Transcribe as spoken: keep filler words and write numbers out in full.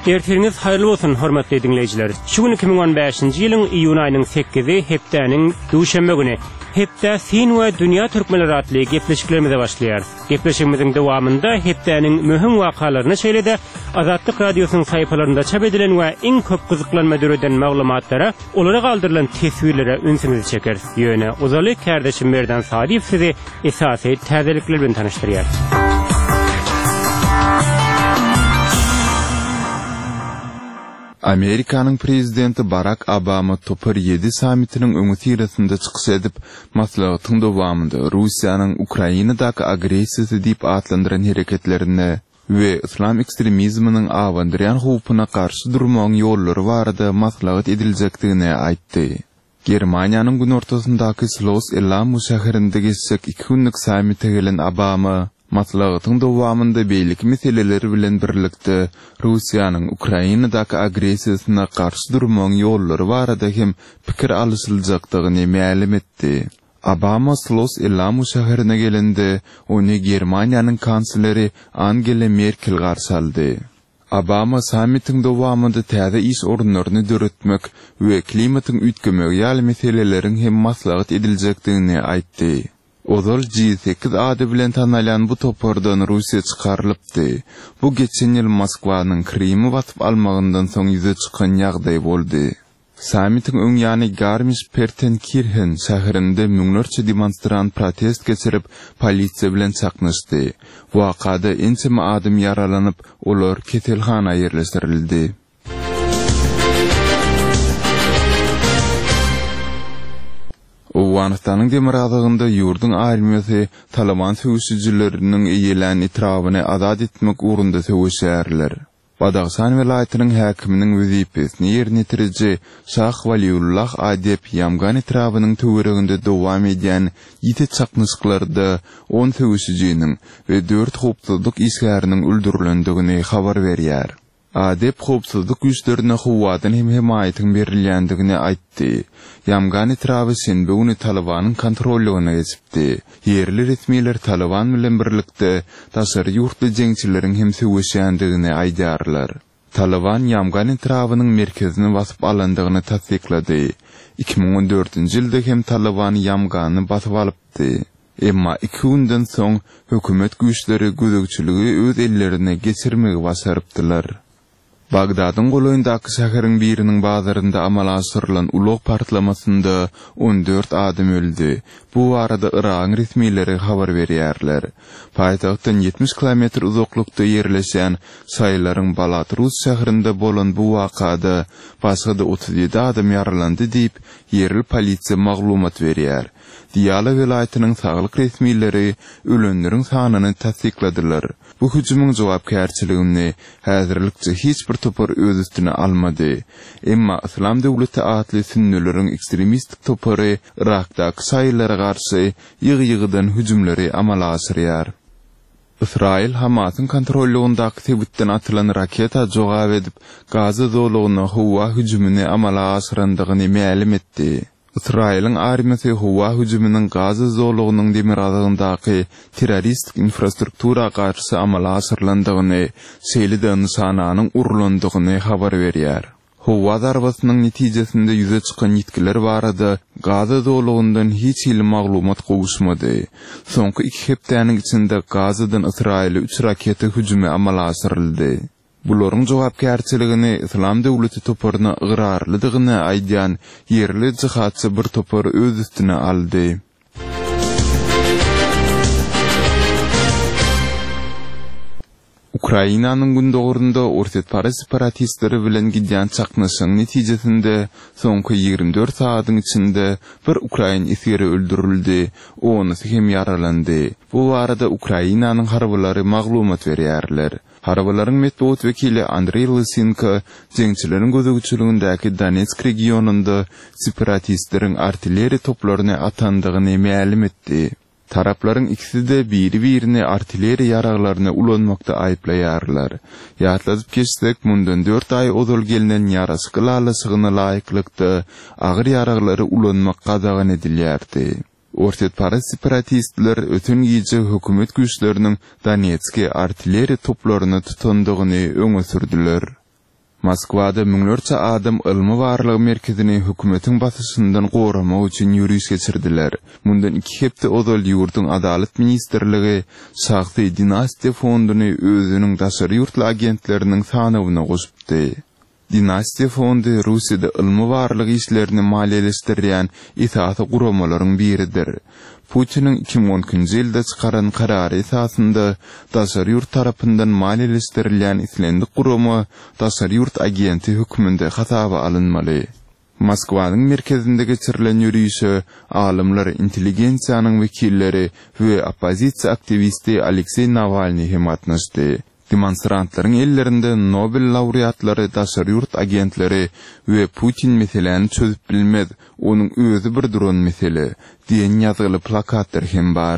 Ertiriniz hayırlı olsun hormatly dinleyijiler. Şu gün iki bin on beşinji ýylyň iýun aýynyň sekizi hepdäniň duşanba güni. Hepde Sin we Dünya Türkmenleri atly gepleşiklerimize başlaýar. Gepleşigimiziň dowamında hepdäniň möhüm wakalaryny şeýlede Azatlyk Radiosynyň saýpalarynda çap edilen we iň köp gyzyklanma döreden maglumatlara, olara galdyrylan teswirlere ünsüňizi çeker. Ýöne uzaly kardeşim Merdan Sadiýew sizi esasy täzelikler bilen tanıştyrýar. Amerikanyň prezidenti Barack Obama Topar yedi samitiniň öňü tirasynda çykyş edip, maslahatyň dowamında Russiýanyň Ukrainadaky agressiýasy diýip atlandyran hereketlerine we islam ekstremizminiň awandyrýan howpuna karşı durmagyň ýollary barada maslahat ediljekdigine aýtdy. Germaniýanyň gün ortasyndaky Schloss-Elamo şäherinde geçsek iki günlük samitde gelen Obama maslahatyň dowamında beýlik meseleleri bilen birlikde Russiýanyň Ukrainadaky agressiýasyna karşı durmagyň ýollary barada hem pikir alışyljakdygyny ma'lum etdi. Obama Schloss-Elamo şäherine gelende ony Germaniýanyň kansleri Angela Merkel garşy aldy. Obama samitiň dowamında täze iş orunlaryny döretmek we klimatyň üýtgemegi ýaly meseleleriň hem maslahat ediljekdigini aýtdy. Ozal G sekiz ady bilen tanalan bu topordan Russiýa çykarylypdy. Bu geçen ýyl Moskwanyň Krimi batyp almagyndan soň ýüze çykan ýagdaý boldy. Samitiň öň ýany Garmisch-Partenkirchen şäherinde müňlerçe demonstrant protest geçirip polisiýa bilen çaknyşdy. Wakada ençeme adam yaralanyp, olar ketelhana ýerleşdirildi. Owganystanyň demir adagynda ýurduň armiýasy Taliban söwüşçileriniň eýelen etrawyny azad etmek ugrunda söwüşýärler. Badaxsan welaýatynyň häkiminiň wezipesini ýerine ýetiriji Şah Waliullah Adep Yamgan etrawynyň töwereginde dowam edýän ýiti çaknyşyklarda on söwüşçiniň we dört howpsuzlyk işgäriniň öldürilendigini habar berýär. Adep howpsuzlyk güýçlerine howwadan hem himayatyň berilýändigini aýtdy. Yamgan etrawy şenbe güni Talibanyň kontrolligine geçipdi. Yerli resmiler Taliban bilen birlikde taşary ýurtly jeňçileriň hem söwüşýändigini aýdýarlar. Taliban Yamgan etrawynyň merkezini basyp alandygyny tasdiklady. iki bin on dörtünji ýylda hem Taliban Yamgany basyp alypdy. Emma iki günden soň hökümet güýçleri gözegçiligi öz ellerine geçirmegi başarypdylar. Bagdadyň goloýundaky şäheriň biriniň bazarynda amala aşyrylan ulug partlamasynda on dört adam öldü. Bu arada Iran resmileri habar berýärler. Paýtagtdan yetmiş kilometr uzaklykda ýerleşen Saýlaryň Balatrus şäherinde bolan bu wakada başga da otuz ýedi adam ýaralandy diýip yerli polisiýa maglumat berýär. Diyala welaýatynyň saglyk resmileri ölenleriň sanyny tasdikladylar. Bu hüjümüň jogapkärçiligini häzirlikçe hiç bir topar öz üstüne almady. Emma İslam döwleti atly sünnileriň ekstremistik topary Irakdaky saýlara garşy ýygy-ýygydan hüjümleri amala asyrýar. Israil Hamasyň kontrolligyndaky Tebutdan atylan raketa jogap edip Gaza zolugyna howa hüjümini amala asyrandygyny ma'lum etdi. İsrail'in armiýasy howa hüjüminiň Gaza zolugynyň demir adagyndaky terroristik infrastruktura garşy amala asyrlandygyny, şeýle-de nysanyň urulandygyny habar berýär. Howa darbasynyň netijesinde ýüze çykan ýetkiler barada Gaza zolugyndan hiç ýyl maglumat gowuşmady. Soňky iki hepdäniň içinde Gazadan Israil'e üç raketa hüjümi amala asyryldy. Bularyň jogapkärçiligini İslam döwleti toparyna ygyrarlydygyny aýdýan yerli jihatçy bir topar öz üstüne aldy. Ukrainanyň gündogrunda ortatpara separatistleri bilen gidýän çaknyşyň netijesinde soňky ýygrimi dört saatyň içinde bir Ukrain esiri öldürildi, onusy hem yaralandy. Bu arada Ukrainanyň harbylary maglumat berýärler. Harbalaryň medeniýet wekili Andrey Lysenko jeňçileriň gözegçiligindäki Donetsk regionunda separatistleriň artilleriýa toplaryny atandygyny ma'lum etdi. Tarapların ikisi de biri-birini artilleriya yaraglaryna ulanmakda aýplaýarlar. Ýatladyp geçsek, mundan dört ay ozal gelinen yaraşyky alasygyna laýyklykda agyr yaraglary ulanmak gadagan edilýärdi. Ortatpara separatistler ötün gece hökümet güýçleriniň Donetsk'e artilleriya toplaryny tutandygyny öňe sürdüler. Moskwada müňlerçe adam ılmy barlygy merkezini hökümetin batysyndan goramak üçin ýürüýüş geçirdiler. Mundan iki hepde odal ýurdun Adalet ministrligi Şahsy Dinastiýa fonduny özüniň daşary ýurtly agentleriniň sanawyna goşupdy. Dinastiýa fondy Russiýada ılmy barlygy işlerini maliýeleşdirýän itaat guramalaryň biridir. Putin'in iki bin on-njy ýylda çykaran karary esasynda daşary ýurt tarapyndan maliýeleşdirilen islendik guramy daşary ýurt agenti hökmünde hataba alınmaly. Moskwanyň merkezinde geçirilen ýürüýüşe alymlar, intelligensiýanyň wekilleri we opozisiýa aktivisti Aleksey Navalny hem atnaşdy. Demonstrantlaryň ellerinde Nobel laureatlary, daşary ýurt agentleri we Putin meseleni çözüp bilmez, onuň özü bir duran mesele diýen ýazyly plakatlar hem bar.